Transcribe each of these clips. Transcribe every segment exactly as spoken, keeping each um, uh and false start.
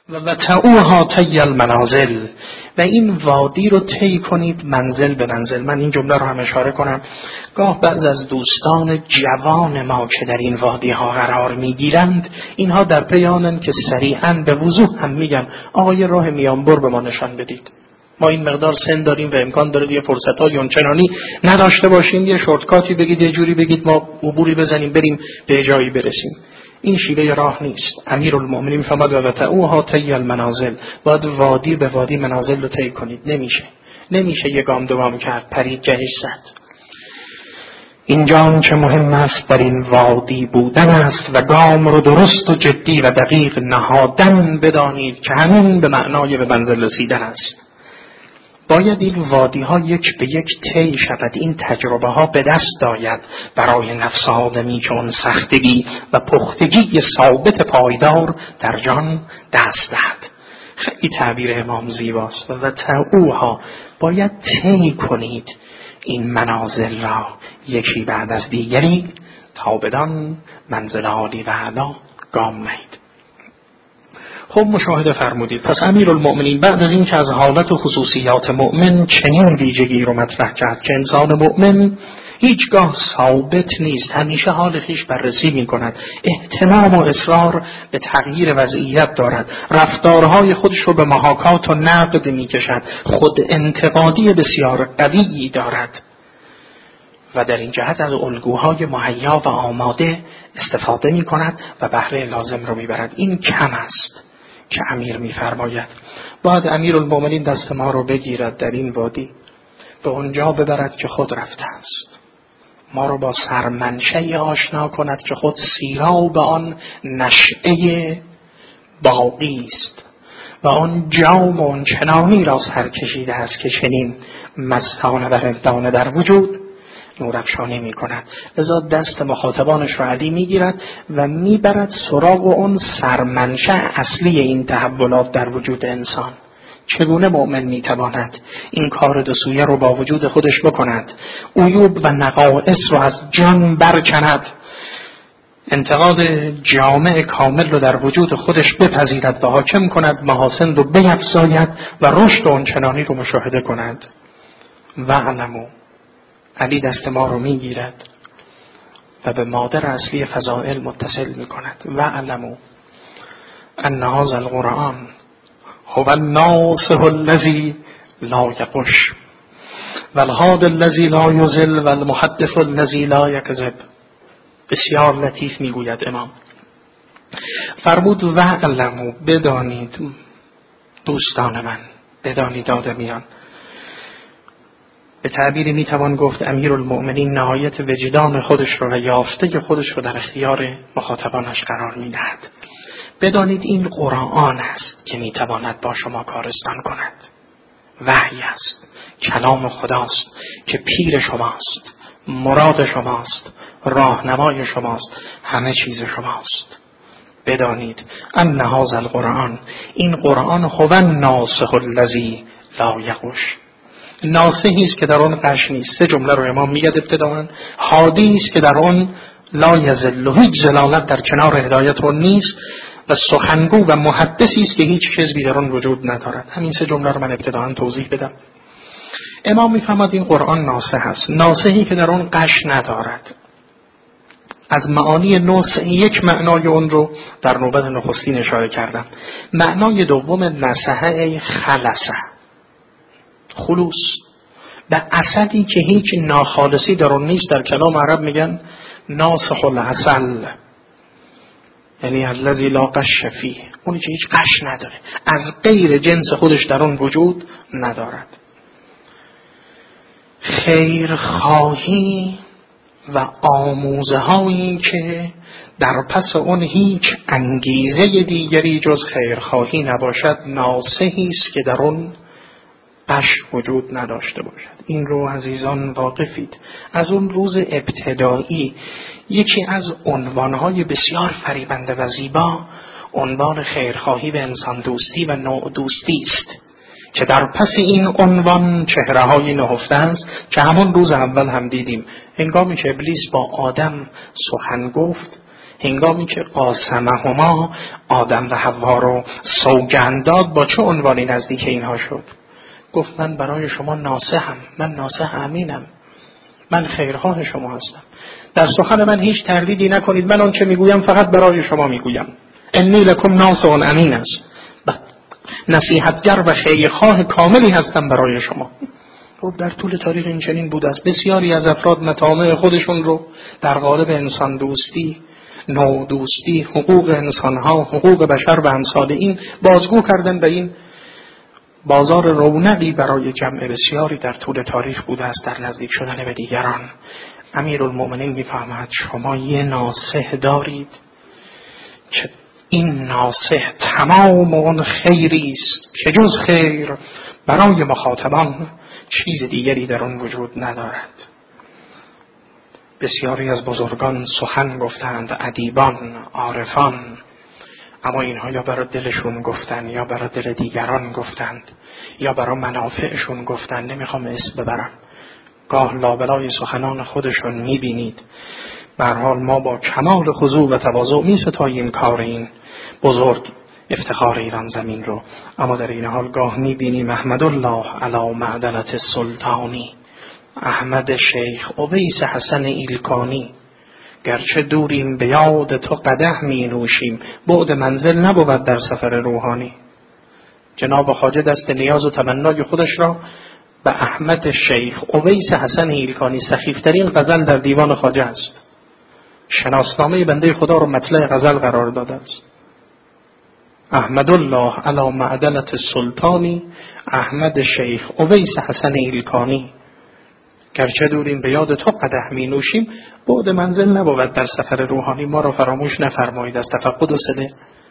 و وطئوها طی المنازل، و این وادی رو طی کنید منزل به منزل. من این جمله رو هم اشاره کنم، گاه بعض از دوستان جوان ما که در این وادی ها قرار میگیرند، اینها در پیانند که سریعا به وضوح هم میگن آقا یه راه میانبر به ما نشان بدید، ما این مقدار سن داریم و امکان داره یه فرصت‌های اونچنانی نداشته باشیم، یه شورتکاتی بگید، یه جوری بگید ما عبوری بزنیم بریم به جایی برسیم. این شیوه راه نیست. امیرالمؤمنین می‌فرماد و وطئوها طی المنازل، باید وادی به وادی منازل رو طی کنید. نمیشه نمیشه یه گام دو گام کرد، پرید جهش زد. اینجا چه مهم است در این وادی بودن است و گام رو درست و جدی و دقیق نهادن بدانید که همین به معنای به منزل رسیدن است. باید این وادی ها یک به یک طی شود، این تجربه ها به دست آید برای نفس آدمی که اون سختگی و پختگی ثابت پایدار در جان دست دهد. خیلی تعبیر امام زیباست. و وطئوها، باید طی کنید این منازل را یکی بعد از دیگری تا بدان منزل عالی و اعلی گام نهید. خب مشاهده فرمودید. پس امیرالمؤمنین بعد از این که از حالت و خصوصیات مؤمن چنین ویژگی رو مطرح کرد که انسان مؤمن هیچگاه ثابت نیست، همیشه حال خویش بررسی می کند، اهتمام و اصرار به تغییر وضعیت دارد، رفتارهای خودش رو به محاکات و نقد می کشد، خود انتقادی بسیار قوی دارد و در این جهت از الگوهای مهیا و آماده استفاده می کند و بهره لازم رو می برد. این کم است که امیر می فرماید باید امیرالمؤمنین دست ما رو بگیرد در این وادی، به اونجا ببرد که خود رفته است، ما رو با سرمنشأ آشنا کند که خود سیراب آن نشأه باقی است و آن جام و آن چنانی را سر کشیده است که چنین مستانه و رندانه در وجود نورافشانی می کند. لذا دست مخاطبانش را علی می گیرد و می برد سراغ اون سرمنشأ اصلی این تحولات در وجود انسان. چگونه مؤمن می تواند این کار دو سویه رو با وجود خودش بکند، عیوب و نقائص رو از جان برکند، انتقاد جامع کامل رو در وجود خودش بپذیرد و حاکم کند، محاسن رو بیفزاید و رشد اون چنانی رو مشاهده کند. و علمو، علی دست ما رو می گیرد و به مادر اصلی فضائل متصل می کند. و علمو ان هذا القرآن هو الناصح الذی لا یغش والهادی الذی لا یضل والمحدث الذی لا یکذب. بسیار لطیف میگوید امام. فرمود و علمو، بدانید دوستان من، بدانید آدمیان. به تعبیری میتوان گفت امیرالمؤمنین نهایت وجدان خودش رو و یافته خودش رو در اختیار مخاطبانش قرار میدهد. بدانید این قرآن است که میتواند با شما کارستان کند، وحی است، کلام خداست که پیر شماست، مراد شماست، راهنمای شماست، همه چیز شماست. بدانید ان هذا القرآن، این قرآن هو الناصح الذی لا یغش، ناصحی است که در آن غش نیست. سه جمله رو امام میگه ابتداً. هادی است که در آن لا یضل، هیچ ضلالت در کنار هدایت رو نیست، و سخنگو و محدثی است که هیچ کذبی در آن وجود ندارد. همین سه جمله رو من ابتداً توضیح بدم. امام میفهمد این قرآن ناصح است، ناصحی که در آن غش ندارد. از معانی نصح یک معنای اون رو در نوبت نخستین اشاره کردم. معنای دوم نصحه ای خلصه، خلوص، به عسلی که هیچ ناخالصی در اون نیست. در کلام عرب میگن ناصح العسل، یعنی الذی لا غش فیه، اونی که هیچ غش نداره، از غیر جنس خودش در اون وجود ندارد. خیرخواهی و آموزه هایی که در پس اون هیچ انگیزه دیگری جز خیرخواهی نباشد، ناصحی است که در اون غش وجود نداشته باشد. این رو عزیزان واقفید. از اون روز ابتدایی یکی از عنوانهای بسیار فریبنده و زیبا عنوان خیرخواهی و انسان دوستی و نوع دوستی است که در پس این عنوان چهره های نهفته است که همون روز اول هم دیدیم. هنگامی که ابلیس با آدم سخن گفت، هنگامی که قاسمهما آدم و حوا رو سوگند داد، با چه عنوانی نزدیک اینها شد؟ گفت من برای شما ناصحم، من ناصح امینم، من خیرخواه شما هستم، در سخن من هیچ تردیدی نکنید، من آن چه میگویم فقط برای شما میگویم، انی لکم ناصح امین است، نصیحتگر و خیرخواه کاملی هستم برای شما. خب در طول تاریخ این چنین بوده است. بسیاری از افراد مطامع خودشون رو در قالب انسان دوستی، نوع دوستی، حقوق انسانها، حقوق بشر و امثال این بازگو کردن به این بازار رونقی برای جمع بسیاری در طول تاریخ بوده است در نزدیک شدن به دیگران. امیرالمومنین میفهمد شما یه ناصح دارید که این ناصح تمام اون خیری است که جز خیر برای مخاطبان چیز دیگری در آن وجود ندارد. بسیاری از بزرگان سخن گفتند، ادیبان، عارفان، اما اینها یا برای دلشون گفتن یا برای دل دیگران گفتند یا برای منافعشون گفتند. نمیخوام اسم ببرم، گاه لابلای سخنان خودشون میبینید. به هر حال ما با کمال خضوع و تواضع میستاییم کار این بزرگ افتخار ایران زمین رو، اما در این حال گاه میبینیم احمد الله علی معدلت السلطانی، احمد شیخ اویس حسن ایلکانی، گرچه دوریم به یاد تو قدح می نوشیم، بعد منزل نبود در سفر روحانی. جناب خواجه دست نیاز و تمنای خودش را به احمد شیخ اویس حسن ایلکانی، سخیفترین غزل در دیوان خواجه است، شناسنامه بنده خدا رو مطلع غزل قرار داده است. احمد الله علی معدلت السلطانی، احمد شیخ اویس حسن ایلکانی، گرچه دوریم به یاد تو قدح می نوشیم، بعد منزل نبود در سفر روحانی. ما را فراموش نفرمایید از تفقد و صله.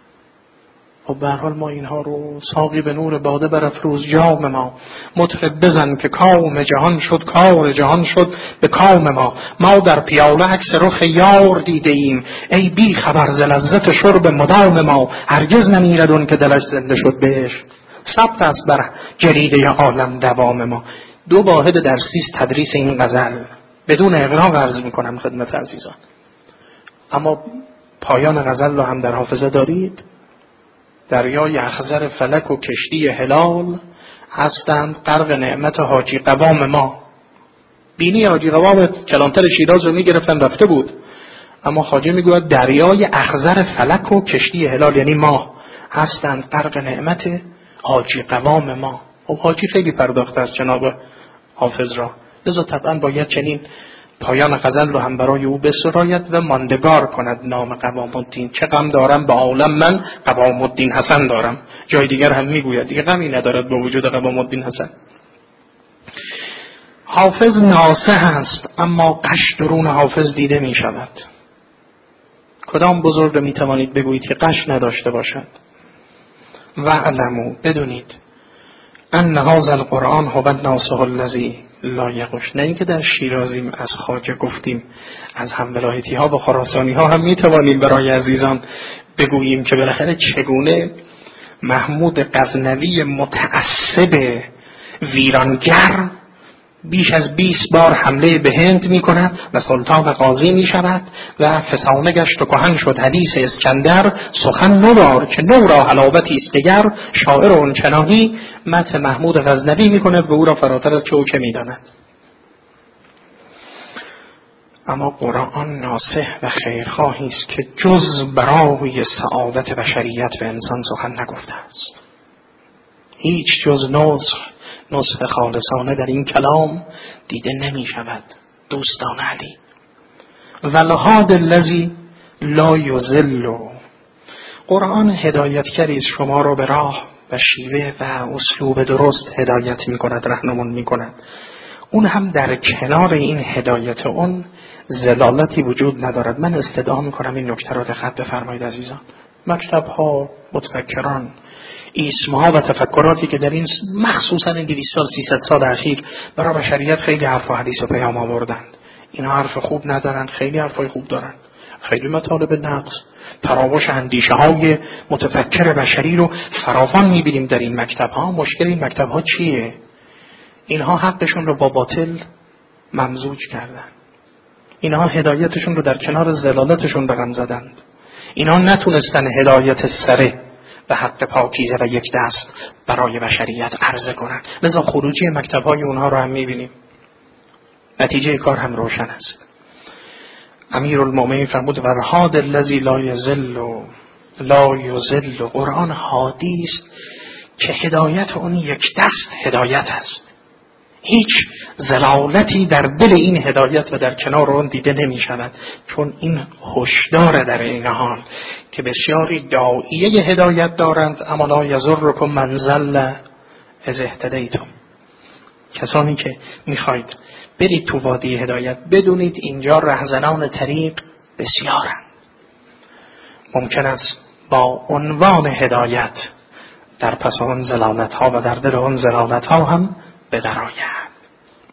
خب به هر حال ما اینها رو ساقی به نور باده برافروز جام ما، مطرب بزن که کام جهان شد، کار جهان شد به کام ما، ما در پیاله عکس رخ یار دیده ایم، ای بی خبر ز لذت شرب مدام ما، هرگز نمیرد اون که دلش زنده شد بهش، ثبت است بر جریده عالم دوام ما. دو واحد درسی است تدریس این غزل، بدون اغراق عرض میکنم خدمت عزیزان. اما پایان غزل رو هم در حافظه دارید. دریای اخضر فلک و کشتی هلال، هستند غرق نعمت حاجی قوام ما. بینی حاجی قوام کلانتر شیراز رو میگرفتن رفته بود، اما خواجه میگوید دریای اخضر فلک و کشتی هلال، یعنی ما، هستند غرق نعمت حاجی قوام ما. خب حاجی خیلی پرداخته از جناب حافظ را، لذا طبعا باید چنین پایان غزل رو هم برای او بسراید و ماندگار کند نام قوام الدین. چه غم دارم به عالم من، قوام الدین حسن دارم. جای دیگر هم میگوید دیگه غمی ندارد با وجود قوام الدین حسن. حافظ ناصح است، اما قش درون حافظ دیده می شود. کدام بزرگ رو می توانید بگویید که قش نداشته باشد؟ و علمو، بدونید ان هذا القرآن هو الناصح الذی لا یغش. نه اینکه در شیرازیم از خواجه گفتیم، از هم ولایتی ها و خراسانی ها هم می توانیم برای عزیزان بگوییم که بالاخره چگونه محمود غزنوی متعصب ویرانگر بیش از بیست بار حمله به هند می کند و سلطان قاضی می شود و فسانه گشت و کهن شد حدیث اسکندر، سخن نوار که نو را حلاوتی است دگر، شاعر اون چنانی مدح محمود غزنوی می کند و او را فراتر از چوکه می داند. اما قرآن ناصح و خیرخواهی است که جز برای سعادت بشریت و انسان سخن نگفته است. هیچ جز نصح نصح خالصانه در این کلام دیده نمی شود. دوستان علی، ولهاد الذی لا یضل، قرآن هدایتگری است شما را به راه و شیوه و اسلوب درست هدایت می کند، راهنمون می کند. اون هم در کنار این هدایت اون ضلالتی وجود ندارد. من استدعا می کنم این نکته را دقت بفرمایید عزیزان. مکتب ها، متفکران، ایسمها و تفکراتی که در این مخصوصا این دویست سال سیصد سال اخیر برای بشریت خیلی حرف و حدیث و پیام آوردند، اینا حرف خوب ندارن، خیلی حرفای خوب دارن، خیلی مطالب نقص، تراوش اندیشه های متفکر بشری رو فراوان میبینیم در این مکتب ها. مشکل این مکتب ها چیه؟ اینها حقشون رو با باطل ممزوج کردن. اینها هدایتشون رو در کنار ضلالتشون رقم زدند. اینها نتونستن هدایت سره به حق پاکیزه و یک دست برای بشریت عرضه کنند. لذا خروجی مکتب‌های اونها رو هم می‌بینیم. نتیجه کار هم روشن است. امیرالمومنین فرمود و الهاد الذی لا یضل لا یضل. قرآن هادی است که هدایت اون یک دست هدایت است. هیچ ضلالتی در دل این هدایت و در کنار اون دیده نمی شود، چون این هشدار در این حال که بسیاری داعیه هدایت دارند اما لا یضرکم من ضل اذ اهتدیتم. کسانی که میخواید برید تو وادی هدایت بدونید اینجا رهزنان طریق بسیارند. ممکن است با عنوان هدایت در پس آن ضلالت ها و در دل آن ضلالت ها هم بدرآید.